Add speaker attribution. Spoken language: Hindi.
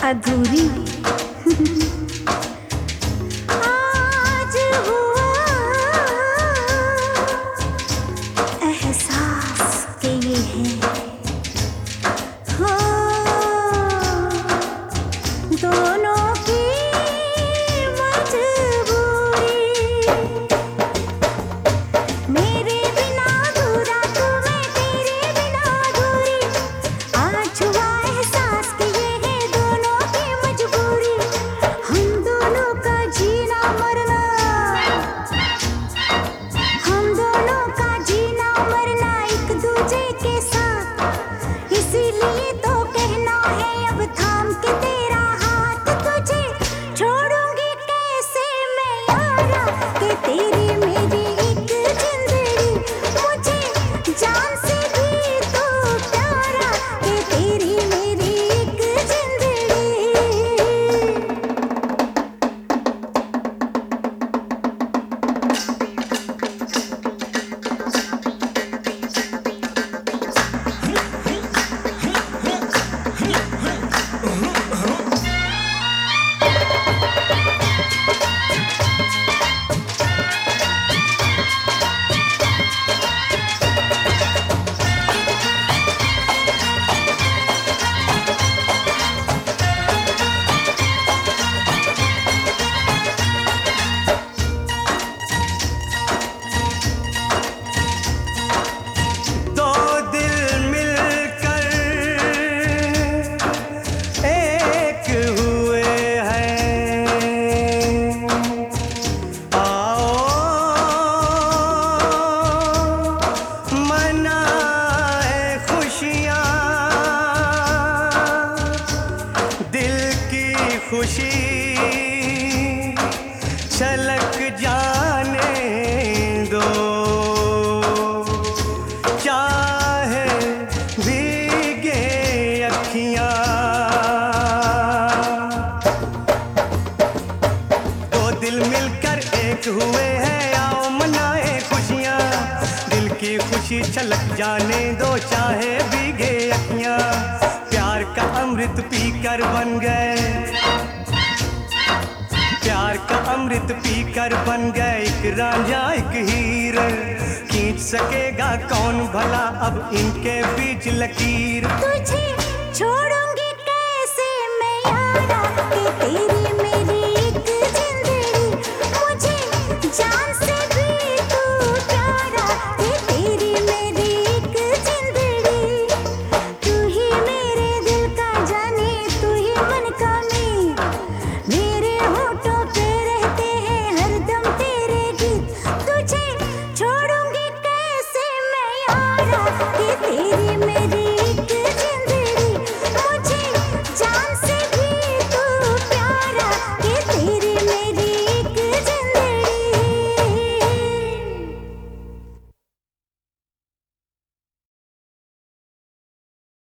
Speaker 1: अधूरी। आज हुआ एहसास के ये है हो दोनों की मजबूरी। मेरे बिना अधूरा तू, मैं तेरे बिना अधूरी। आज हुआ एहसास कि ये है दोनों की मजबूरी। हम दोनों का जीना मरना, हम दोनों का जीना मरना एक दूजे के साथ। इसीलिए तो कहना है अब थाम के तेरा हाथ। तुझे छोड़ूंगी कैसे मैं यारा कि तेरी मेरी एक जिंदगी। मुझे जान से भी तो प्यारा कि तेरी मेरी एक जिंदगी।
Speaker 2: दो दिल मिलकर एक हुए हैं। आओ मनाए खुशियाँ, दिल की खुशी छलक जाने दो। चाहे भीगे अखियाँ, दो दिल मिलकर एक हुए हैं। आओ मनाए खुशियाँ, दिल की खुशी छलक जाने दो। चाहे भीगे अखियाँ प्यार का अमृत पीकर बन गए, प्यार का अमृत पीकर बन गए। एक रांझा एक हीर, खींच सकेगा कौन भला अब इनके बीच लकीर।
Speaker 1: तुझे